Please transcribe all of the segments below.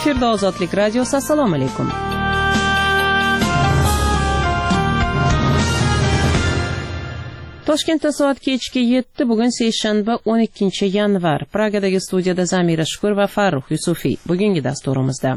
Efirda Ozodlik radiosi. Assalomu alaykum. Toshkentda soat kechki 7, bugun seshanba 12-yanvar. Pragadagi studiyada Zamira Shukur va Farruh Yusufiy. Bugungi dasturimizda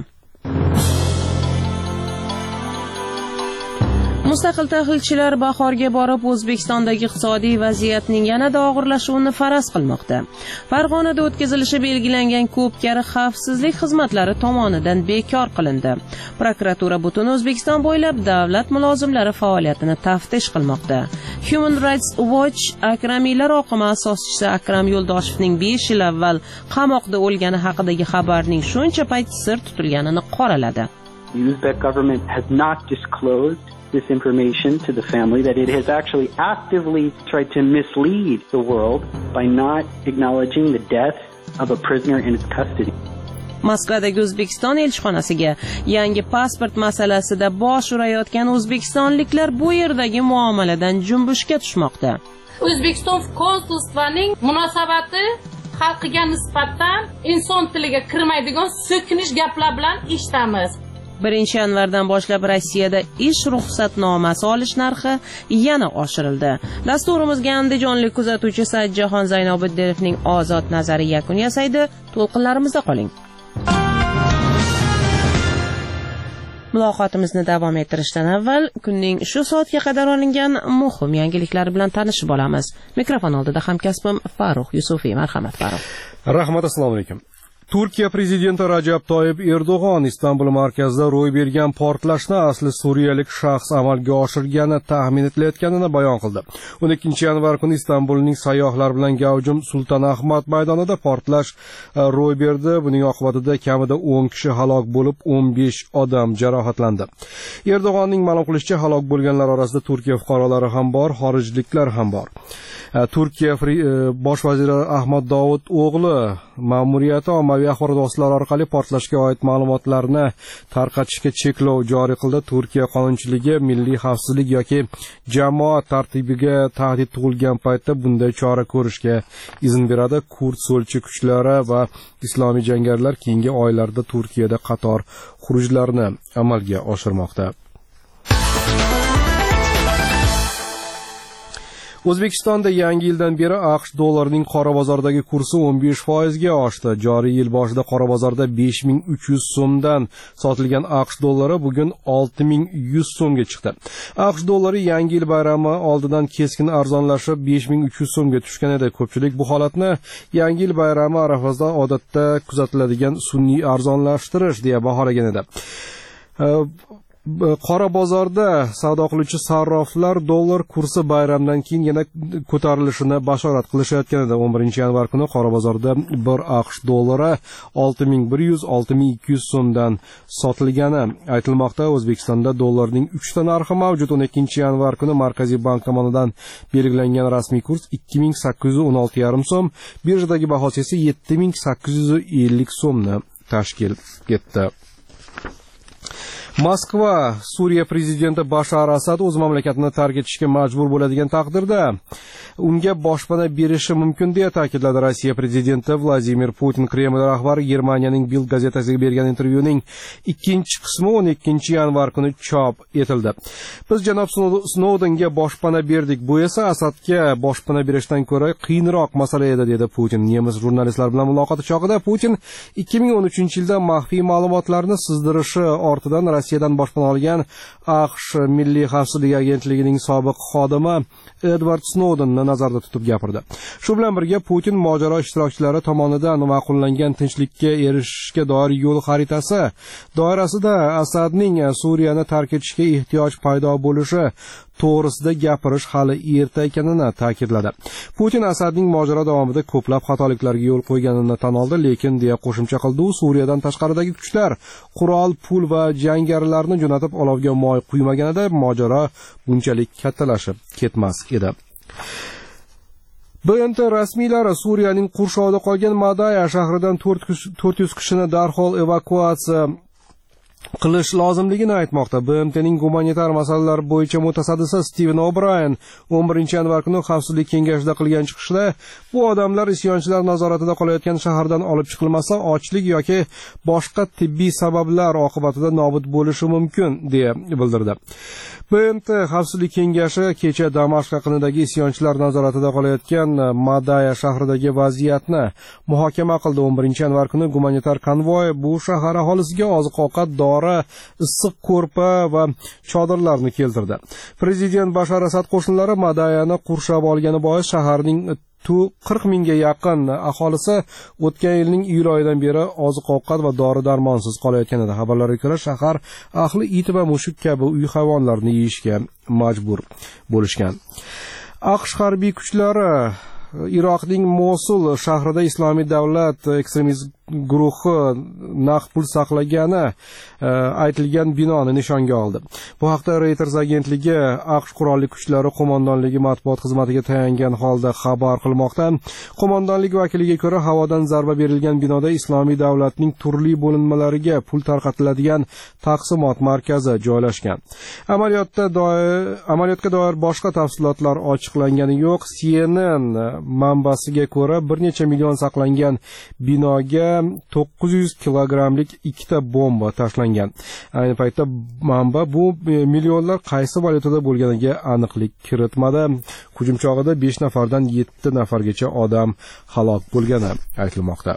Mustaqil tahlilchilar bahorga borib O'zbekistondagi iqtisodiy vaziyatning yanada og'irlashuvini faraz qilmoqda. Farg'onada o'tkazilishi belgilangan ko'p karra xavfsizlik xizmatlari tomonidan bekor qilindi. Prokuratura butun O'zbekiston bo'ylab davlat mulozimlari faoliyatini taftish qilmoqda. Human Rights Watch Akramiylar oqimi asoschisi Akram Yo'ldoshevning 5 yil avval qamoqda o'lgani haqidagi xabarning shuncha payt sir tutilganini qoraladi. The Uzbek government has not disclosed this information to the family, that it has actually actively tried to mislead the world by not acknowledging the death of a prisoner in its custody. Moskvadagi O'zbekiston elchixonasiga yangi pasport masalasida bosh urayotgan o'zbekistonliklar bu yerdagi muomaladan junbushga tushmoqda. O'zbekiston konsulstvaning munosabati xalqiga nisbatan inson tiliga kirmaydigan so'kinish gaplar bilan eshitamiz. 1-yanvardan boshlab Rossiyada ish ruxsatnomasi olish narxi yana oshirildi. Dasturimizga andijonlik kuzatuvchi Sajjahon Zaynobiddinovning ozod nazari yakun yasaydi. To'lqinlarimizda qoling. Muloqotimizni davom ettirishdan avval kunning shu soatga qadar olingan muhim yangiliklar bilan tanishib olamiz. Mikrofon oldida hamkasbim Farruh Yusufiy. Marhamat Farruh. Rahmat, assalomu alaykum. Turkiya prezidenti Rajab Toyyib Erdo'g'on Istanbul markazida ro'y bergan portlashni asli suriyalik shaxs amalga oshirgani taxmin etilayotganini bayon qildi. 12-yanvar kuni Istanbulning sayyohlar bilan gavjum Sulton Ahmad maydonida portlash ro'y berdi. Buning oqibatida kamida 10 kishi halok bo'lib, 15 odam jarohatlandi. Erdo'g'onning ma'lum qilishicha, halok bo'lganlar orasida Turkiya fuqarolari ham bor, xorijliklar ham bor. Turkiya bosh vaziri Ahmad Davud o'g'li ma'muriyati ommaviy axborot vositalari orqali portlashga oid ma'lumotlarni tarqatishga cheklov joriy qildi. Turkiya qonunchiligi milliy xavfsizlik yoki jamoat tartibiga tahdid tug'ilgan paytda bunday chora ko'rishga izn beradi. Kurd so'lchi kuchlari va islomiy jangarilar keyingi oylarda Turkiyada qator xurujlarni amalga oshirmoqda. O'zbekistonda yangi yildan beri AQSh dollarining qora bozordagi kursi 15% ga oshdi. Joriy yil boshida qora bozorda 5300 so'mdan sotilgan AQSh dollari bugun 6100 so'mga chiqdi. AQSh dollari yangi yil bayrami oldidan keskin arzonlashib 5300 so'mga tushgan edi. Ko'pchilik bu holatni yangi yil bayrami arafasida odatda kuzatiladigan sun'iy arzonlashtirish deya baholagan edi. Qora bozorda savdo qiluvchi sarroflar dollar kursi bayramdan keyin yana ko'tarilishini bashorat qilishayotgan edi. 11-yanvar kuni qora bozorda 1 AQSh dollari 6100-6200 so'mdan sotilgani aytilmoqda. O'zbekistonda dollarning 3 ta narxi mavjud. 12-yanvar kuni Markaziy bank tomonidan belgilangan rasmiy kurs 2816,5 so'm, birjadagi bahosi esa 7850 so'mni tashkil etdi. Moskva Suriya prezidenti Bashar Asad o'z mamlakatini tark etishga majbur bo'ladigan taqdirda unga boshpana berishi mumkin deya ta'kidladi Rossiya prezidenti Vladimir Putin. Kreml rahbari Germaniyaning Bild gazetasiga bergan intervyuning ikkinchi qismi 12-yanvar kuni chop etildi. Biz janob Snoudenga boshpana berdik, bu esa Asadga boshpana berishdan ko'ra qiyinroq masala edi, dedi Putin. Nemis jurnalistlar bilan muloqoti chog'ida Putin 2013-yilda maxfiy ma'lumotlarni sizdirishi ortidan Rossiyadan boshpana olgan AQSh Milliy xavfsizlik agentligining sobiq xodimi Edward Snoudenni nazarda tutib gapirdi. Shu bilan birga Putin mojaro ishtirokchilari tomonidan ma'qullangan tinchlikka erishishga doir yo'l xaritasi doirasida Asadning Suriyani tark etishga ehtiyoj paydo bo'lishi to'g'risida gapirish hali erta ekanini ta'kidladi. Putin Asadning mojaro davomida ko'plab xatoliklarga yo'l qo'yganini tan oldi, lekin deya qo'shimcha qildi, u Suriyadan tashqaridagi kuchlar qurol, pul va jangarilarni jo'natib olovga moy quymaganida mojaro bunchalik kattalashib ketmas edi. BNT rasmiylari Suriyaning qurshovida qolgan Madaya shahridan 400 kishini darhol evakuatsiya qilish lozimligini aytmoqda. BMTning gumanitar masalalar bo'yicha mutasaddisi Steven O'Brien 11-yanvar kuni Xavfsizlik kengashida qilgan chiqishda bu odamlar isyonchilar nazoratida qolayotgan shahardan olib chiqilmasa, ochlik yoki boshqa tibbiy sabablar oqibatida nobud bo'lishi mumkin deya bildirdi. BMT Xavfsizlik kengashi kecha Damashq yaqinidagi isyonchilar nazoratida qolayotgan Madaya shahridagi vaziyatni muhokama qildi. 11-yanvar kuni gumanitar konvoy bu shahar aholisiga oziq-ovqat, dori, issiq ko'rpa va chodirlarni keltirdi. Prezident Bashar Asad qo'shinlari Madayani qurshab olgani bois shaharning 40 mingga yaqin aholisi o'tgan yilning iyul oyidan beri oziq-ovqat va dori-darmonsiz qolayotgan edi. Xabarlarga ko'ra, shahar ahli it va mushuk kabi uy hayvonlarini yeyishga majbur bo'lishgan. AQSh harbiy kuchlari Iroqning Mosul shahrida Islomiy davlat ekstremist guruhi naqd pul saqlagani aytilgan binoni nishonga oldi. Bu haqda Reuters agentligi AQSh qurolli kuchlari qo'mondonligi matbuot xizmatiga tayangan holda xabar qilmoqda. Qo'mondonlik vakiliga ko'ra, havodan zarba berilgan binoda Islomiy davlatning turli bo'linmalariga pul tarqatiladigan taqsimot markazi joylashgan. Amaliyotga doir boshqa tafsilotlar ochiqlangani yo'q. CNN manbasiga ko'ra, bir necha million saqlangan binoga 900 kilogramlik ikkita bomba tashlangan. Ayni paytda manba bu millionlar qaysi valyutada bo'lganiga aniqlik kiritmadi. Hujum chog'ida 5 nafardan 7 nafargacha odam halok bo'lgani aytilmoqda.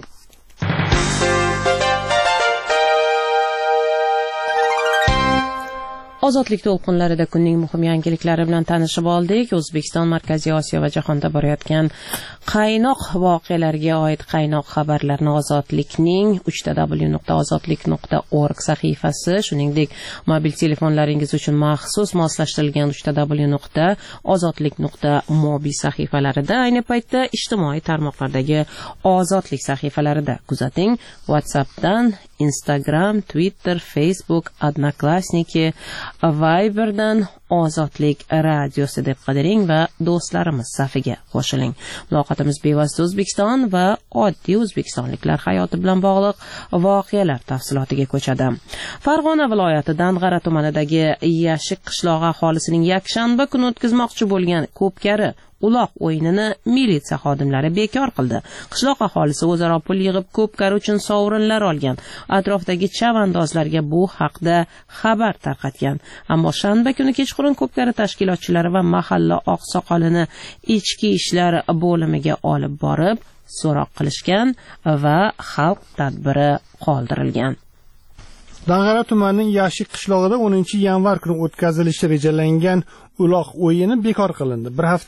Ozodlik to'lqinlarida kunning muhim yangiliklari bilan tanishib oldik. O'zbekiston, Markaziy Osiyo va jahonda borayotgan qaynoq voqealarga oid qaynoq xabarlarni Ozodlikning www.ozodlik.org sahifasi, shuningdek mobil telefonlaringiz uchun maxsus moslashtirilgan www.ozodlik.mobi sahifalarida, ayni paytda ijtimoiy tarmoqlardagi Ozodlik sahifalarida kuzating. WhatsAppdan, Instagram, Twitter, Facebook, Odnoklassniki, Viberdan Ozodlik radiosi deb qidiring va do'stlarimiz safiga qo'shiling. Muloqotimiz bevosita O'zbekiston va oddiy o'zbekistonliklar hayoti bilan bog'liq voqealar tafsilotiga ko'chadi. Farg'ona viloyati Dang'ara tumanidagi Yashik qishlog'i aholisining yakshanba kuni o'tkazmoqchi bo'lgan ko'pkari uloq o'yinini militsiya xodimlari bekor qildi. Qishloq aholisi o'zaro pul yig'ib ko'pkari uchun sovrinlar olgan. Atrofdagi chavandozlarga bu haqda xabar tarqatgan. Ammo shanba kuni kechqurun ko'pkari tashkilotchilari va mahalla oqsoqolini ichki ishlar bo'limiga olib borib so'roq qilishgan va xalq tadbiri qoldirilgan. Dang'ara tumanining Yashik qishlog'ida 10-yanvar kuni o'tkazilishi rejalangan uloq o'yini bekor qilindi. Bir hafta